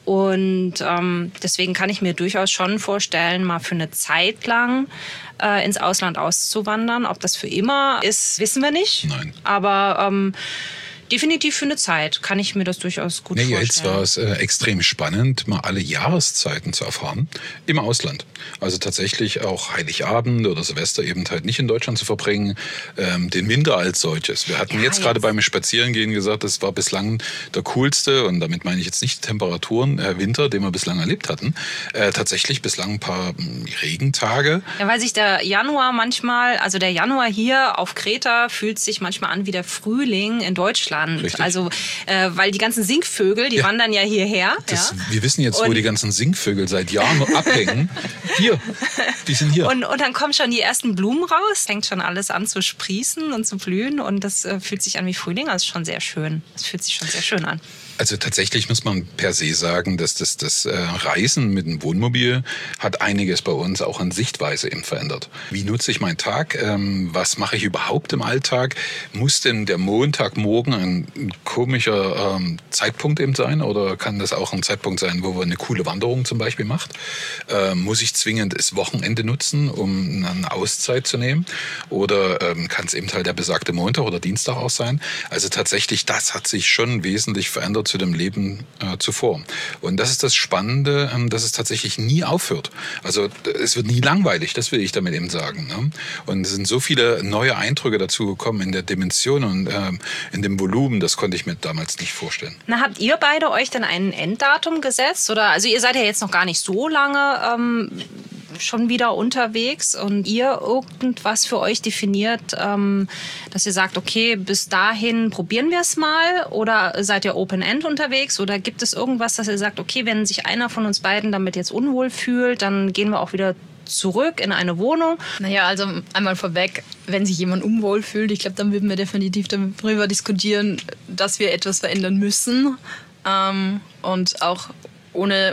Und ähm, deswegen kann ich mir durchaus schon vorstellen, mal für eine Zeit lang äh, ins Ausland auszuwandern. Ob das für immer ist, wissen wir nicht. Nein. Aber ähm, definitiv für eine Zeit kann ich mir das durchaus gut nee, vorstellen. Jetzt war es äh, extrem spannend, mal alle Jahreszeiten zu erfahren im Ausland. Also tatsächlich auch Heiligabend oder Silvester eben halt nicht in Deutschland zu verbringen, ähm, den Winter als solches. Wir hatten ja, jetzt, jetzt gerade beim Spazierengehen gesagt, das war bislang der coolste, und damit meine ich jetzt nicht Temperaturen, äh, Winter, den wir bislang erlebt hatten. Äh, tatsächlich bislang ein paar äh, Regentage. Ja, weil sich der Januar manchmal, also der Januar hier auf Kreta fühlt sich manchmal an wie der Frühling in Deutschland. Richtig. Also, äh, weil die ganzen Singvögel, die ja. wandern ja hierher. Das, ja. Wir wissen jetzt, und wo die ganzen Singvögel seit Jahren abhängen. Hier, die sind hier. Und, und dann kommen schon die ersten Blumen raus, fängt schon alles an zu sprießen und zu blühen und das äh, fühlt sich an wie Frühling, das ist schon sehr schön. Das fühlt sich schon sehr schön an. Also tatsächlich muss man per se sagen, dass das, das äh, Reisen mit dem Wohnmobil hat einiges bei uns auch an Sichtweise eben verändert. Wie nutze ich meinen Tag? Ähm, was mache ich überhaupt im Alltag? Muss denn der Montagmorgen ein komischer ähm, Zeitpunkt eben sein? Oder kann das auch ein Zeitpunkt sein, wo man eine coole Wanderung zum Beispiel macht? Ähm, muss ich zwingend das Wochenende nutzen, um eine Auszeit zu nehmen? Oder ähm, kann es eben halt der besagte Montag oder Dienstag auch sein? Also tatsächlich, das hat sich schon wesentlich verändert zu dem Leben äh, zuvor. Und das ist das Spannende, ähm, dass es tatsächlich nie aufhört. Also es wird nie langweilig, das will ich damit eben sagen. Ne? Und es sind so viele neue Eindrücke dazu gekommen in der Dimension und ähm, in dem Volumen, das konnte ich mir damals nicht vorstellen. Na, habt ihr beide euch denn ein Enddatum gesetzt? Oder, also ihr seid ja jetzt noch gar nicht so lange ähm, schon wieder unterwegs und ihr irgendwas für euch definiert, ähm, dass ihr sagt, okay, bis dahin probieren wir es mal, oder seid ihr Open-End unterwegs, oder gibt es irgendwas, dass ihr sagt, okay, wenn sich einer von uns beiden damit jetzt unwohl fühlt, dann gehen wir auch wieder zurück in eine Wohnung? Naja, also einmal vorweg, wenn sich jemand unwohl fühlt, ich glaube, dann würden wir definitiv darüber diskutieren, dass wir etwas verändern müssen, ähm, und auch ohne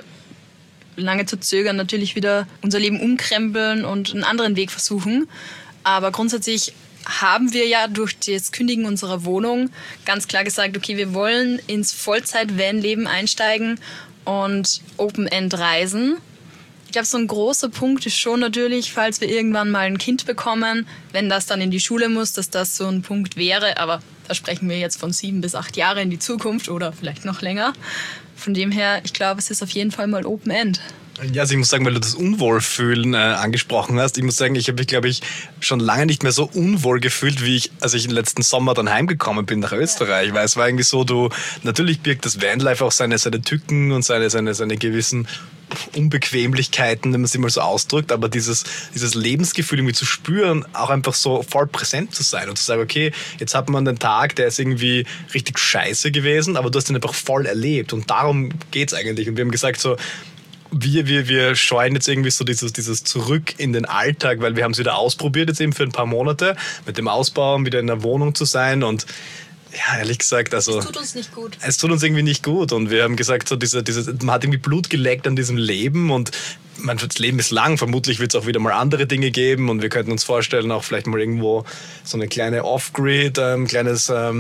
lange zu zögern natürlich wieder unser Leben umkrempeln und einen anderen Weg versuchen. Aber grundsätzlich haben wir ja durch das Kündigen unserer Wohnung ganz klar gesagt, okay, wir wollen ins Vollzeit-Van-Leben einsteigen und Open-End reisen. Ich glaube, so ein großer Punkt ist schon natürlich, falls wir irgendwann mal ein Kind bekommen, wenn das dann in die Schule muss, dass das so ein Punkt wäre. Aber da sprechen wir jetzt von sieben bis acht Jahre in die Zukunft oder vielleicht noch länger. Von dem her, ich glaube, es ist auf jeden Fall mal Open End. Ja, also ich muss sagen, weil du das Unwohlfühlen äh, angesprochen hast, ich muss sagen, ich habe mich, glaube ich, schon lange nicht mehr so unwohl gefühlt, wie ich, als ich im letzten Sommer dann heimgekommen bin nach Österreich. Weil es war irgendwie so, du, natürlich birgt das Vanlife auch seine, seine Tücken und seine, seine, seine gewissen Unbequemlichkeiten, wenn man sie mal so ausdrückt, aber dieses, dieses Lebensgefühl irgendwie zu spüren, auch einfach so voll präsent zu sein und zu sagen, okay, jetzt hat man einen Tag, der ist irgendwie richtig scheiße gewesen, aber du hast ihn einfach voll erlebt und darum geht's eigentlich. Und wir haben gesagt so, wir, wir, wir scheuen jetzt irgendwie so dieses, dieses Zurück in den Alltag, weil wir haben es wieder ausprobiert jetzt eben für ein paar Monate, mit dem Ausbauen wieder in der Wohnung zu sein und ja, ehrlich gesagt, also... Es tut uns nicht gut. Es tut uns irgendwie nicht gut und wir haben gesagt, so diese, diese, man hat irgendwie Blut geleckt an diesem Leben und man, das Leben ist lang, vermutlich wird es auch wieder mal andere Dinge geben und wir könnten uns vorstellen, auch vielleicht mal irgendwo so eine kleine Off-Grid, ähm, kleines... Ähm,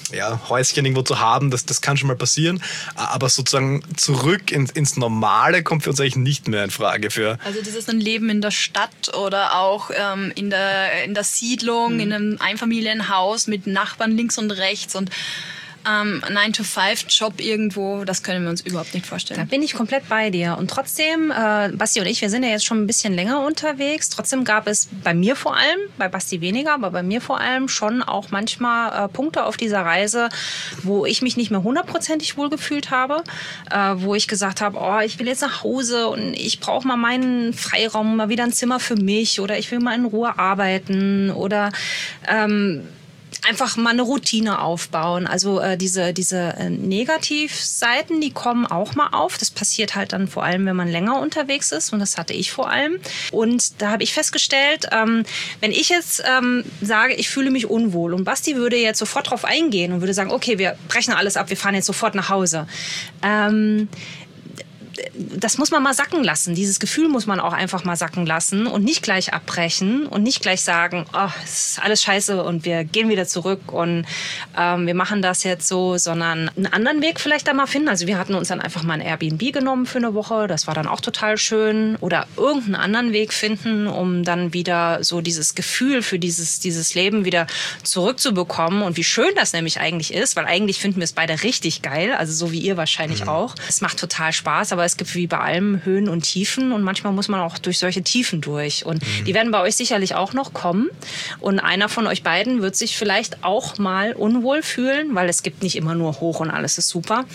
ja, Häuschen irgendwo zu haben, das, das kann schon mal passieren. Aber sozusagen zurück ins, ins Normale kommt für uns eigentlich nicht mehr in Frage. Für also das ist ein Leben in der Stadt oder auch ähm, in, der, in der Siedlung, mhm. in einem Einfamilienhaus mit Nachbarn links und rechts und Ähm, nine to five Job irgendwo, das können wir uns überhaupt nicht vorstellen. Da bin ich komplett bei dir. Und trotzdem, äh, Basti und ich, wir sind ja jetzt schon ein bisschen länger unterwegs. Trotzdem gab es bei mir vor allem, bei Basti weniger, aber bei mir vor allem schon auch manchmal äh, Punkte auf dieser Reise, wo ich mich nicht mehr hundertprozentig wohlgefühlt habe, äh, wo ich gesagt habe, oh, ich will jetzt nach Hause und ich brauche mal meinen Freiraum, mal wieder ein Zimmer für mich oder ich will mal in Ruhe arbeiten oder ähm, einfach mal eine Routine aufbauen. Also äh, diese, diese äh, Negativseiten, die kommen auch mal auf. Das passiert halt dann vor allem, wenn man länger unterwegs ist. Und das hatte ich vor allem. Und da habe ich festgestellt, ähm, wenn ich jetzt ähm, sage, ich fühle mich unwohl und Basti würde jetzt sofort drauf eingehen und würde sagen, okay, wir brechen alles ab, wir fahren jetzt sofort nach Hause. Ähm, das muss man mal sacken lassen. Dieses Gefühl muss man auch einfach mal sacken lassen und nicht gleich abbrechen und nicht gleich sagen, oh, es ist alles scheiße und wir gehen wieder zurück und ähm, wir machen das jetzt so, sondern einen anderen Weg vielleicht da mal finden. Also wir hatten uns dann einfach mal ein Airbnb genommen für eine Woche. Das war dann auch total schön. Oder irgendeinen anderen Weg finden, um dann wieder so dieses Gefühl für dieses, dieses Leben wieder zurückzubekommen. Und wie schön das nämlich eigentlich ist, weil eigentlich finden wir es beide richtig geil. Also so wie ihr wahrscheinlich mhm. auch. Es macht total Spaß, aber es gibt wie bei allem Höhen und Tiefen und manchmal muss man auch durch solche Tiefen durch. Und mhm. die werden bei euch sicherlich auch noch kommen. Und einer von euch beiden wird sich vielleicht auch mal unwohl fühlen, weil es gibt nicht immer nur hoch und alles ist super.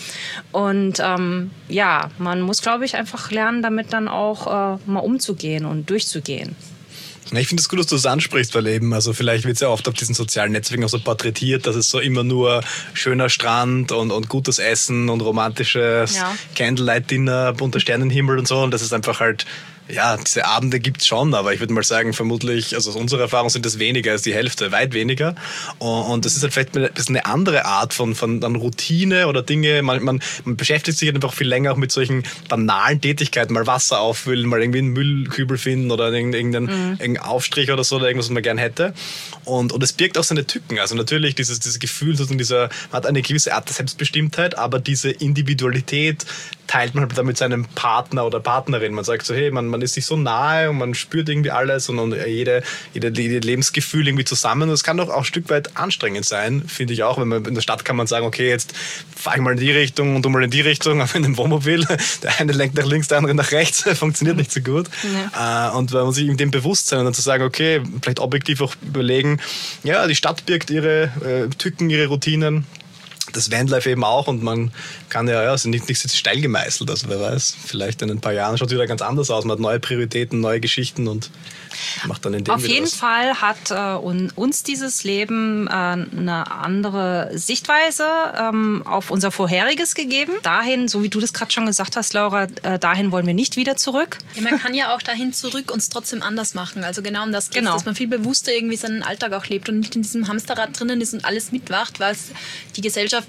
Und ähm, ja, man muss, glaube ich, einfach lernen, damit dann auch äh, mal umzugehen und durchzugehen. Ich finde es gut, dass du das ansprichst, weil eben, also vielleicht wird es ja oft auf diesen sozialen Netzwerken auch so porträtiert, dass es so immer nur schöner Strand und, und gutes Essen und romantisches ja. Candlelight-Dinner unter Sternenhimmel und so, und das ist einfach halt, ja, diese Abende gibt's schon, aber ich würde mal sagen, vermutlich, also aus unserer Erfahrung sind das weniger als die Hälfte, weit weniger. Und das ist halt vielleicht ein bisschen eine andere Art von, von dann Routine oder Dinge. Man, man, man beschäftigt sich halt einfach viel länger auch mit solchen banalen Tätigkeiten, mal Wasser auffüllen, mal irgendwie einen Müllkübel finden oder irgendeinen, mhm. irgendeinen Aufstrich oder so, oder irgendwas, was man gern hätte. Und, und es birgt auch seine Tücken. Also natürlich dieses, dieses Gefühl, sozusagen dieser, man hat eine gewisse Art der Selbstbestimmtheit, aber diese Individualität teilt man halt dann mit seinem Partner oder Partnerin. Man sagt so, hey, man, man ist sich so nahe und man spürt irgendwie alles und, und jede, jede, jede Lebensgefühl irgendwie zusammen. Und das kann doch auch ein Stück weit anstrengend sein, finde ich auch. Wenn man in der Stadt kann man sagen, okay, jetzt fahre ich mal in die Richtung und du mal in die Richtung, aber in dem Wohnmobil, der eine lenkt nach links, der andere nach rechts, funktioniert nicht so gut. Ja. Und wenn man sich in dem Bewusstsein und dann zu sagen, okay, vielleicht objektiv auch überlegen, ja, die Stadt birgt ihre äh, Tücken, ihre Routinen, das Vanlife eben auch, und man kann ja, ja, also nicht, nichts ist steil gemeißelt, also wer weiß, vielleicht in ein paar Jahren schaut es wieder ganz anders aus, man hat neue Prioritäten, neue Geschichten und macht dann in dem Auf jeden was. Fall hat äh, uns dieses Leben äh, eine andere Sichtweise ähm, auf unser Vorheriges gegeben. Dahin, so wie du das gerade schon gesagt hast, Laura, äh, dahin wollen wir nicht wieder zurück. Ja, man kann ja auch dahin zurück uns trotzdem anders machen, also genau um das geht, genau. dass man viel bewusster irgendwie seinen Alltag auch lebt und nicht in diesem Hamsterrad drinnen ist und alles mitwacht, was die Gesellschaft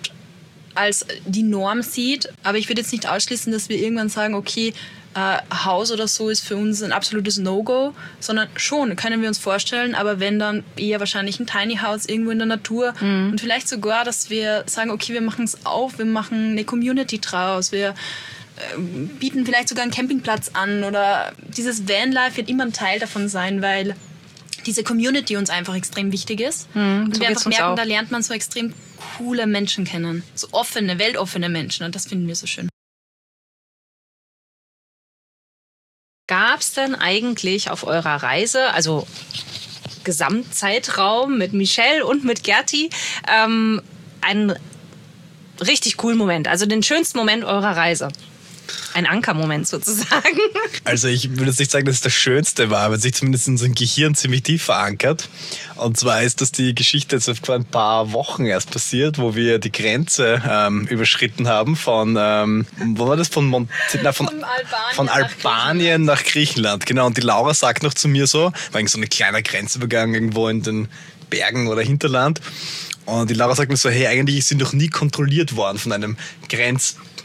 als die Norm sieht. Aber ich würde jetzt nicht ausschließen, dass wir irgendwann sagen, okay, äh, Haus oder so ist für uns ein absolutes No-Go, sondern schon, können wir uns vorstellen, aber wenn dann eher wahrscheinlich ein Tiny House irgendwo in der Natur mhm. und vielleicht sogar, dass wir sagen, okay, wir machen es auf, wir machen eine Community draus, wir äh, bieten vielleicht sogar einen Campingplatz an, oder dieses Vanlife wird immer ein Teil davon sein, weil diese Community uns einfach extrem wichtig ist. Mhm, und so wir einfach merken, auch. Da lernt man so extrem coole Menschen kennen. So offene, weltoffene Menschen. Und das finden wir so schön. Gab es denn eigentlich auf eurer Reise, also Gesamtzeitraum mit Michelle und mit Gerti, ähm, einen richtig coolen Moment, also den schönsten Moment eurer Reise? Ein Ankermoment sozusagen. Also ich würde jetzt nicht sagen, dass es das Schönste war, aber sich zumindest in unserem Gehirn ziemlich tief verankert. Und zwar ist das die Geschichte jetzt vor ein paar Wochen erst passiert, wo wir die Grenze ähm, überschritten haben von, ähm, wo war das? Von, Mont- na, von, von Albanien, von Albanien nach, Griechenland. nach Griechenland. Genau, und die Laura sagt noch zu mir so, war so ein kleiner Grenzübergang irgendwo in den Bergen oder Hinterland. Und die Laura sagt mir so, hey, eigentlich ist sie noch nie kontrolliert worden von einem Grenz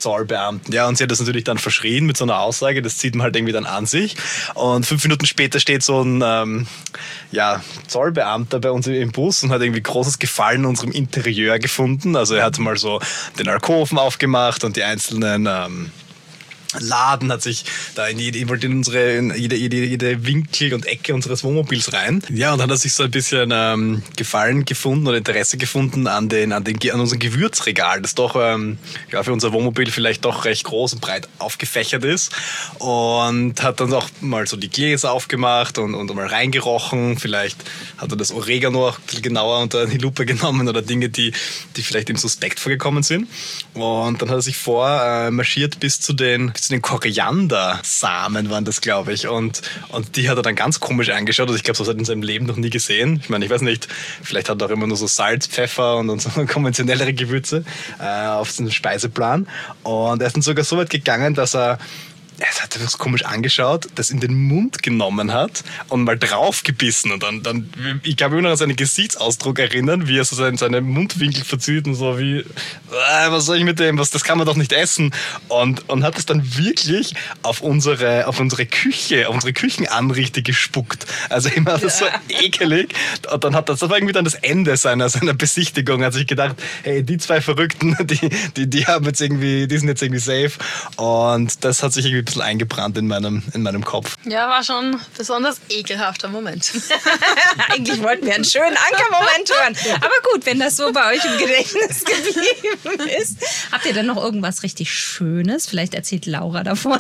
Zollbeamten. Ja, und sie hat das natürlich dann verschrien mit so einer Aussage, das zieht man halt irgendwie dann an sich. Und fünf Minuten später steht so ein ähm, ja, Zollbeamter bei uns im Bus und hat irgendwie großes Gefallen in unserem Interieur gefunden. Also er hat mal so den Alkoven aufgemacht und die einzelnen ähm, Laden, hat sich da in jede, in unsere, in jede, jede, jede Winkel und Ecke unseres Wohnmobils rein. Ja, und dann hat er sich so ein bisschen ähm, Gefallen gefunden oder Interesse gefunden an, den, an, den, an unserem Gewürzregal, das doch ähm, ja, für unser Wohnmobil vielleicht doch recht groß und breit aufgefächert ist. Und hat dann auch mal so die Gläser aufgemacht und, und mal reingerochen. Vielleicht hat er das Oregano auch ein bisschen genauer unter die Lupe genommen oder Dinge, die, die vielleicht ihm suspekt vorgekommen sind. Und dann hat er sich vormarschiert äh, bis zu den zu den Koriandersamen waren das, glaube ich. Und, und die hat er dann ganz komisch angeschaut. Also ich glaube, so hat er in seinem Leben noch nie gesehen. Ich meine, ich weiß nicht, vielleicht hat er auch immer nur so Salz, Pfeffer und, und so konventionellere Gewürze äh, auf seinem Speiseplan. Und er ist dann sogar so weit gegangen, dass er Er hat das komisch angeschaut, das in den Mund genommen hat und mal draufgebissen. Und dann, dann ich kann mich nur noch an seinen Gesichtsausdruck erinnern, wie er so seine, seine Mundwinkel verzieht und so wie, äh, was soll ich mit dem, was, das kann man doch nicht essen. Und, und hat es dann wirklich auf unsere, auf unsere Küche, auf unsere Küchenanrichte gespuckt. Also immer das so ekelig. Und dann hat das, das war irgendwie dann das Ende seiner, seiner Besichtigung. Hat sich gedacht, hey, die zwei Verrückten, die, die, die haben jetzt irgendwie, die sind jetzt irgendwie safe. Und das hat sich irgendwie ein bisschen eingebrannt in meinem, in meinem Kopf. Ja, war schon ein besonders ekelhafter Moment. Eigentlich wollten wir einen schönen Ankermoment hören. Aber gut, wenn das so bei euch im Gedächtnis geblieben ist. Habt ihr denn noch irgendwas richtig Schönes? Vielleicht erzählt Laura davon.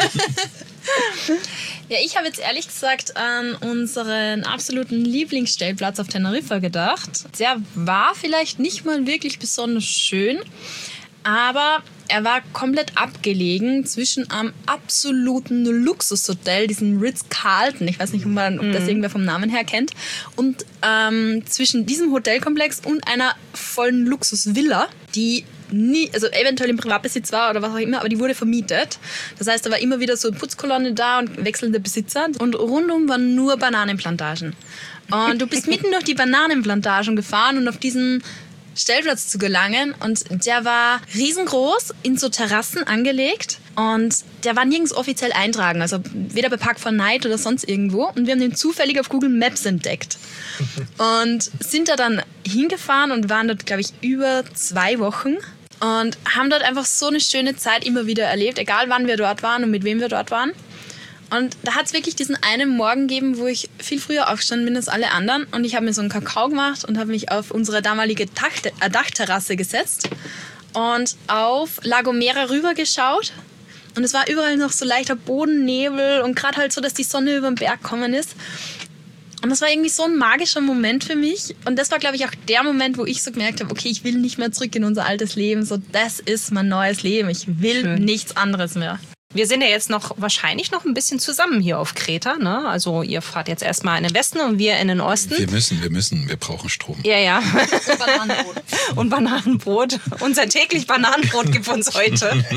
Ja, ich habe jetzt ehrlich gesagt an unseren absoluten Lieblingsstellplatz auf Teneriffa gedacht. Der war vielleicht nicht mal wirklich besonders schön, aber er war komplett abgelegen zwischen einem absoluten Luxushotel, diesem Ritz-Carlton, ich weiß nicht, ob, man, ob das irgendwer vom Namen her kennt, und ähm, zwischen diesem Hotelkomplex und einer vollen Luxusvilla, die nie, also eventuell im Privatbesitz war oder was auch immer, aber die wurde vermietet. Das heißt, da war immer wieder so eine Putzkolonne da und wechselnde Besitzer und rundum waren nur Bananenplantagen. Und du bist mitten durch die Bananenplantagen gefahren und auf diesen Stellplatz zu gelangen, und der war riesengroß, in so Terrassen angelegt, und der war nirgends offiziell eintragen, also weder bei Park four Night oder sonst irgendwo, und wir haben den zufällig auf Google Maps entdeckt und sind da dann hingefahren und waren dort, glaube ich, über zwei Wochen und haben dort einfach so eine schöne Zeit immer wieder erlebt, egal wann wir dort waren und mit wem wir dort waren. Und da hat es wirklich diesen einen Morgen gegeben, wo ich viel früher aufgestanden bin als alle anderen. Und ich habe mir so einen Kakao gemacht und habe mich auf unsere damalige Dach- äh, Dachterrasse gesetzt und auf La Gomera rübergeschaut. Und es war überall noch so leichter Bodennebel und gerade halt so, dass die Sonne über den Berg gekommen ist. Und das war irgendwie so ein magischer Moment für mich. Und das war, glaube ich, auch der Moment, wo ich so gemerkt habe, okay, ich will nicht mehr zurück in unser altes Leben. So, das ist mein neues Leben. Ich will Schön. nichts anderes mehr. Wir sind ja jetzt noch wahrscheinlich noch ein bisschen zusammen hier auf Kreta, ne? Also ihr fahrt jetzt erstmal in den Westen und wir in den Osten. Wir müssen, wir müssen, wir brauchen Strom. Ja, ja. Und Bananenbrot. Und Bananenbrot. Unser täglich Bananenbrot gibt uns heute.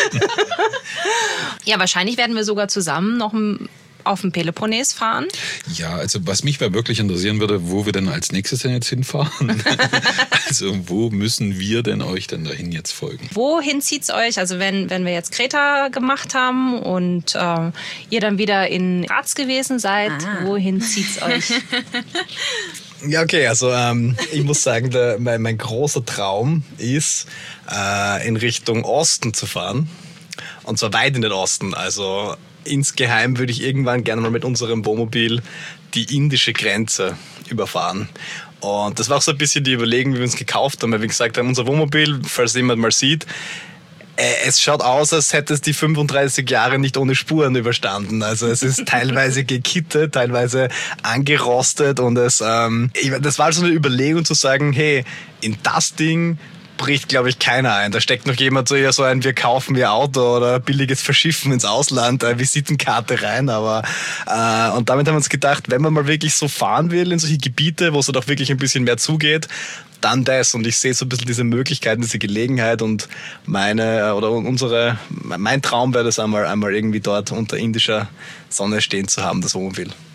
Ja, wahrscheinlich werden wir sogar zusammen noch ein auf dem Peloponnes fahren? Ja, also was mich wirklich interessieren würde, wo wir denn als nächstes denn jetzt hinfahren? Also wo müssen wir denn euch denn dahin jetzt folgen? Wohin zieht's euch? Also wenn, wenn wir jetzt Kreta gemacht haben und äh, ihr dann wieder in Graz gewesen seid, ah. wohin zieht's euch? Ja, okay, also ähm, ich muss sagen, der, mein, mein großer Traum ist, äh, in Richtung Osten zu fahren. Und zwar weit in den Osten, also insgeheim würde ich irgendwann gerne mal mit unserem Wohnmobil die indische Grenze überfahren. Und das war auch so ein bisschen die Überlegung, wie wir uns gekauft haben, weil wir gesagt haben, unser Wohnmobil, falls jemand mal sieht, es schaut aus, als hätte es die fünfunddreißig Jahre nicht ohne Spuren überstanden. Also es ist teilweise gekittet, teilweise angerostet und es, ähm, das war so eine Überlegung zu sagen, hey, in das Ding bricht, glaube ich, keiner ein. Da steckt noch jemand so eher so ein, wir kaufen ihr Auto oder billiges Verschiffen ins Ausland, äh, Visitenkarte rein. Aber äh, und damit haben wir uns gedacht, wenn man mal wirklich so fahren will in solche Gebiete, wo es doch wirklich ein bisschen mehr zugeht, dann das. Und ich sehe so ein bisschen diese Möglichkeiten, diese Gelegenheit und meine oder unsere, mein Traum wäre das einmal, einmal irgendwie dort unter indischer Sonne stehen zu haben, das Wohnmobil.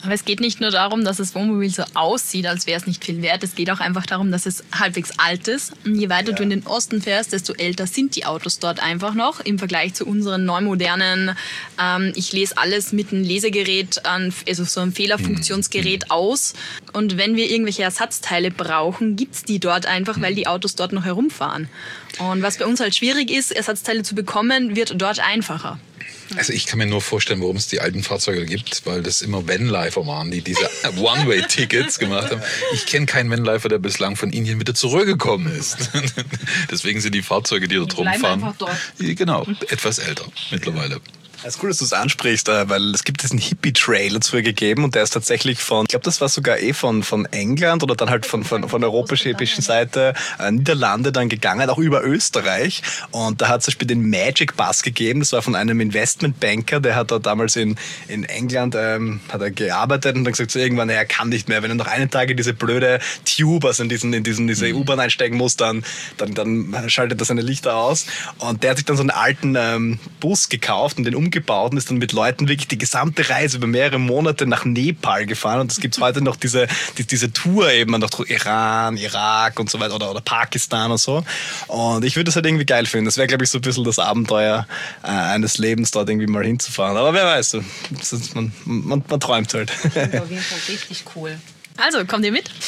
Aber es geht nicht nur darum, dass das Wohnmobil so aussieht, als wäre es nicht viel wert. Es geht auch einfach darum, dass es halbwegs alt ist. Und je weiter ja. du in den Osten fährst, desto älter sind die Autos dort einfach noch im Vergleich zu unseren neumodernen. Ähm, ich lese alles mit einem Lesegerät, also so einem Fehlerfunktionsgerät mhm. aus. Und wenn wir irgendwelche Ersatzteile brauchen, gibt es die dort einfach, weil die Autos dort noch herumfahren. Und was bei uns halt schwierig ist, Ersatzteile zu bekommen, wird dort einfacher. Also ich kann mir nur vorstellen, warum es die alten Fahrzeuge gibt, weil das immer Vanlifer waren, die diese One-Way-Tickets gemacht haben. Ich kenne keinen Vanlifer, der bislang von Indien wieder zurückgekommen ist. Deswegen sind die Fahrzeuge, die dort rumfahren, einfach dort. Genau, etwas älter mittlerweile. Es ist cool, dass du es ansprichst, weil es gibt diesen Hippie-Trail früher gegeben und der ist tatsächlich von, ich glaube, das war sogar eh von, von England oder dann halt von, von, von der europäischen Seite, äh, Niederlande dann gegangen, auch über Österreich. Und da hat es zum Beispiel den Magic Bus gegeben, das war von einem Investmentbanker, der hat da damals in, in England ähm, hat er gearbeitet und dann gesagt, so irgendwann, er kann nicht mehr, wenn er noch einen Tag in diese blöde Tube, also in diesen, in diesen, diese mhm. U-Bahn einsteigen muss, dann, dann, dann schaltet er seine Lichter aus. Und der hat sich dann so einen alten ähm, Bus gekauft und den umgebaut und ist dann mit Leuten wirklich die gesamte Reise über mehrere Monate nach Nepal gefahren. Und es gibt heute noch diese, die, diese Tour eben nach Iran, Irak und so weiter oder, oder Pakistan und so. Und ich würde das halt irgendwie geil finden. Das wäre, glaube ich, so ein bisschen das Abenteuer äh, eines Lebens, dort irgendwie mal hinzufahren. Aber wer weiß, das ist, man, man, man träumt halt. Das ist auf jeden Fall richtig cool. Also, kommt ihr mit?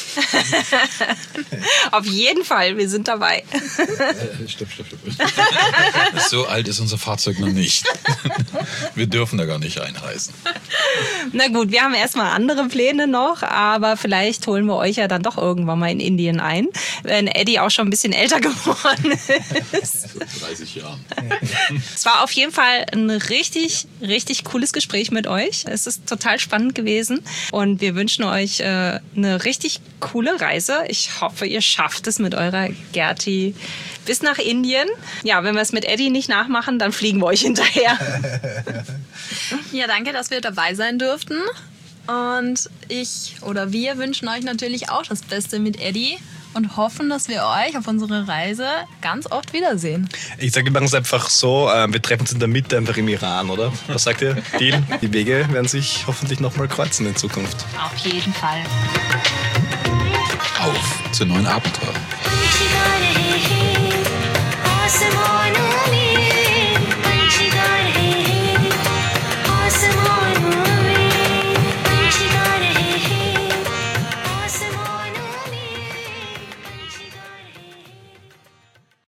Auf jeden Fall, wir sind dabei. Äh, stopp, stopp, stopp. So alt ist unser Fahrzeug noch nicht. Wir dürfen da gar nicht einreisen. Na gut, wir haben erstmal andere Pläne noch, aber vielleicht holen wir euch ja dann doch irgendwann mal in Indien ein, wenn Eddie auch schon ein bisschen älter geworden ist. Vor dreißig Jahren. Es war auf jeden Fall ein richtig, richtig cooles Gespräch mit euch. Es ist total spannend gewesen und wir wünschen euch äh, eine richtig coole Reise. Ich hoffe, ihr schafft es mit eurer Gerti bis nach Indien. Ja, wenn wir es mit Eddie nicht nachmachen, dann fliegen wir euch hinterher. Ja, danke, dass wir dabei sein durften. Und ich oder wir wünschen euch natürlich auch das Beste mit Eddie und hoffen, dass wir euch auf unserer Reise ganz oft wiedersehen. Ich sage, wir machen es einfach so, äh, wir treffen uns in der Mitte einfach im Iran, oder? Was sagt ihr? Deal? Die Wege werden sich hoffentlich nochmal kreuzen in Zukunft. Auf jeden Fall. Auf zu neuen Abenteuern.